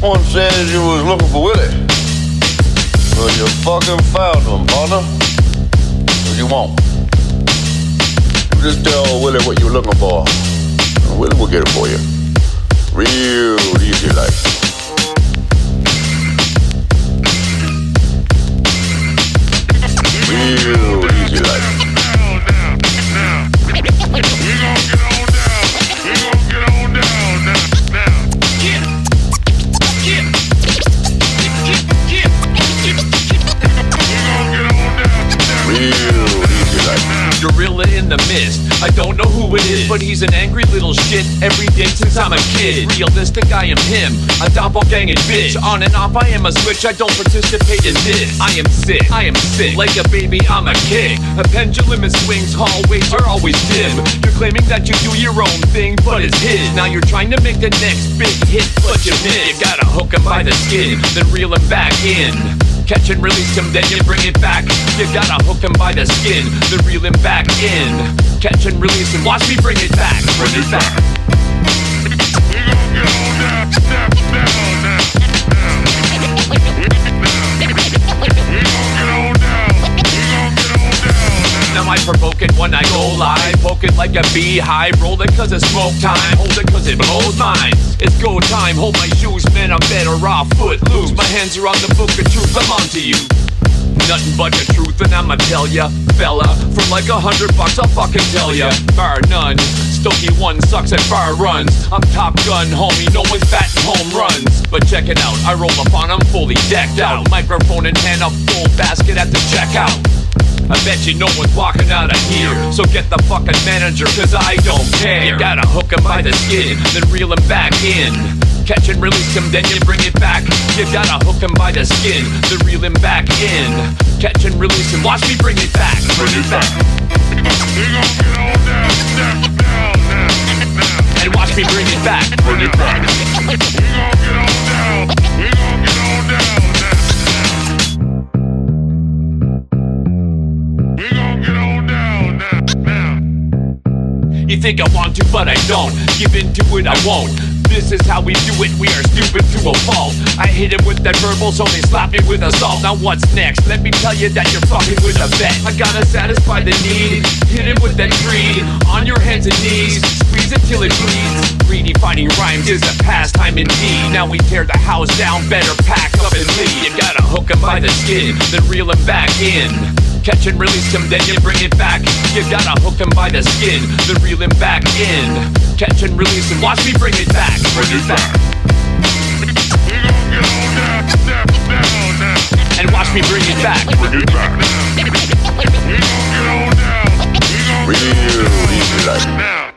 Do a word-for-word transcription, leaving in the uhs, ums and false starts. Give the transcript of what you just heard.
One said you was looking for Willie. Well, you fucking found him, partner. What you want? You just tell Willie what you're looking for, and Willie will get it for you. Real easy like. Real easy like. Gorilla in the mist, I don't know who it is, but he's an angry little shit every day since I'm a kid. Realistic, I am him, a doppelganger bitch. On and off, I am a switch, I don't participate in this. I am sick, I am sick, like a baby, I'm a king. A pendulum and swings, hallways are always dim. You're claiming that you do your own thing, but it's his. Now you're trying to make the next big hit, but you miss. You gotta hook him by the skin, then reel him back in. Catch and release him, then you bring it back. You gotta hook him by the skin, then reel him back in. Catch and release him, watch me bring it back. Bring it back. We gon' get on down, down, down, down, down. We gon' get on down, we gon' get on down. Now I provoke it when I go live. Poke it like a beehive. Roll it cause it's smoke time. Hold it cause it blows mine. It's go time, hold my shoes, man, I'm better off foot loose. My hands are on the book of truth, I'm onto you. Nothing but the truth, and I'ma tell ya, fella. For like a hundred bucks, I'll fucking tell ya. Bar none, Stokey one sucks at bar runs. I'm Top Gun, homie, no one's batting home runs. But check it out, I roll up on 'em fully decked out. Microphone in hand, a full basket at the checkout. I bet you no one's walking out of here, so get the fucking manager, cause I don't care. You gotta hook him by the skin, then reel him back in. Catch and release him, then you bring it back. You gotta hook him by the skin, then reel him back in. Catch and release him, watch me bring it back. Bring it back. We gon' get on down, down, down, down, down. And watch me bring it back. Bring it back. We gon' get on down, we gon' get on down, down, down. We gon' get on down, down, down. You think I want to, but I don't. Give in to it, I won't. This is how we do it, we are stupid to a fault. I hit him with that verbal, so they slap me with assault. Now what's next? Let me tell you that you're fucking with a vet. I gotta satisfy the need, hit him with that greed. On your hands and knees, squeeze it till it bleeds. Redefining rhymes is a pastime indeed. Now we tear the house down, better pack up and leave. You gotta hook him by the skin, then reel him back in. Catch and release him, then you bring it back. You gotta hook him by the skin, then reel him back in. Catch and release him, watch me bring it back. Bring it back. We gon' get on down, down, down, down. And watch me bring it back. Bring it back. We gon' get on down. We gon' Real easy like. now.